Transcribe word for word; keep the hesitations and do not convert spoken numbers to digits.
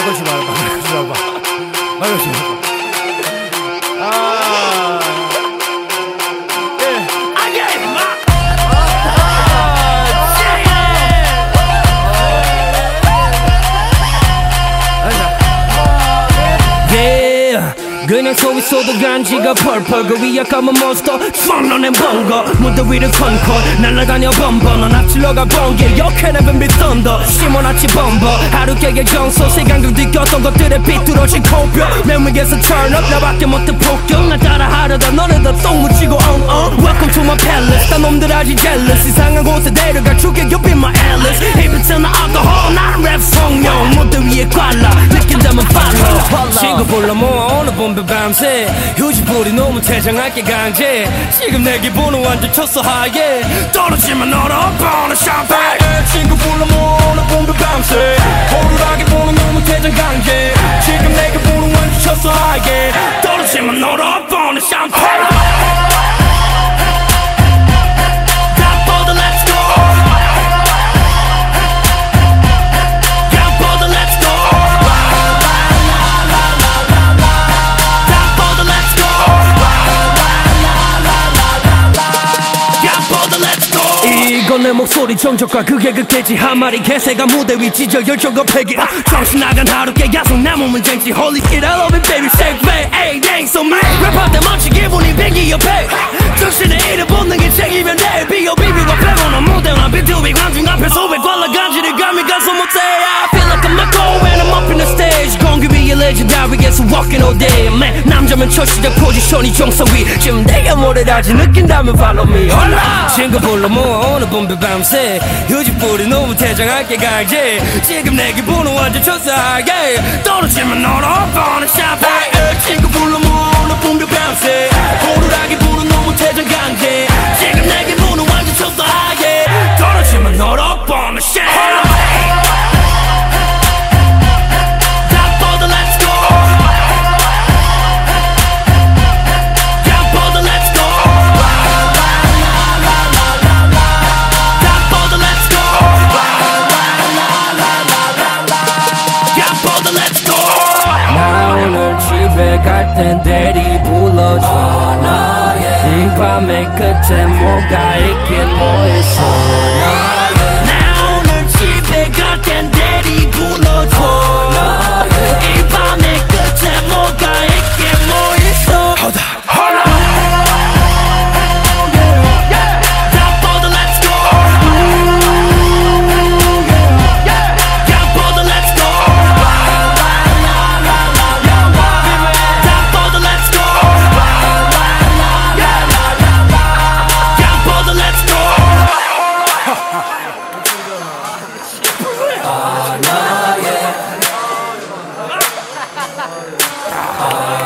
걸지 말아봐. 말 걸지 말아봐. 말 걸지 말아봐. 아. 예. 아, 예, 마. 그냥 서 있어도 간지가 펄펄 그 위에 까만 몬스터 뻔너낸 번거 무대 위를 컨컨 날아다녀 범버 넌 앞질러가 번개 You can never be thunder 심어놨지 범버 하루 깨게 정서 시간경 느꼈던 것들에 삐뚤어진 코뼈 매물에서 turn up 나밖에 못해 폭격 나 따라하려다 너네 다 똥 묻히고 엉엉 Welcome to my palace 딴 놈들 아직 jealous 이상한 곳에 데려가 주게 You be my Alice Even till 나 alcohol 난 랩 성령 무대 위에 꽐라 느낀다면 follow 친구 불러 모아 어느 봄 밤새 휴지풀이 너무 퇴장할게 강제 지금 내 기분은 완전 쳤어 하얘 떨어지면 얼어버려 샴페인 친구 불러 모으는 봄비 밤새 호루라기 보는 너무 퇴장 강제 지금 내 기분은 완전 쳤어 하얘 떨어지면 얼어버려 샴페인 이건 내 목소리 정적과 그게 극대지 한 마리 개새가 무대 위 찢어 열정과 패기 아, 정신 나간 하루 깨 야속 내 몸은 쟁지 Holy shit I love it baby shake back Ay dang so mad 랩할 때 멋진 기분이 배기 옆에 정신의 일을 본능이 책이면 내 비어 비비고 빼고는 무대나 비투비 관중 앞에 소백 관라 간지를 감히 가서 못해 I feel like I'm a go when I'm up in the stage 공기 위에 legendary 계속 walking all day man 남자면 첫 시작 포지션이 정석 위 지금 내가 뭐래라지 느낀다면 follow me 홀라 친구 불러 모아 어느 봄비 밤새 휴지풀이 너무 퇴장할게 강제 지금 내 기분은 완전 초사하게 떨어지면 얼어버려 샴페인 친구 불러 모아 어느 봄비 밤새 호루라기 불은 너무 퇴장 강제 지금 내 기분은 완전 초사하게 떨어지면 얼어버려 샴페인 갈 땐 대리 불러줘 이 밤의 끝에 뭐가 있긴 뭐했어 나 오늘 집에 갈 땐 대리 불러줘 이 밤의 끝에 뭐가 있긴 뭐했어 hold up, hold up 아,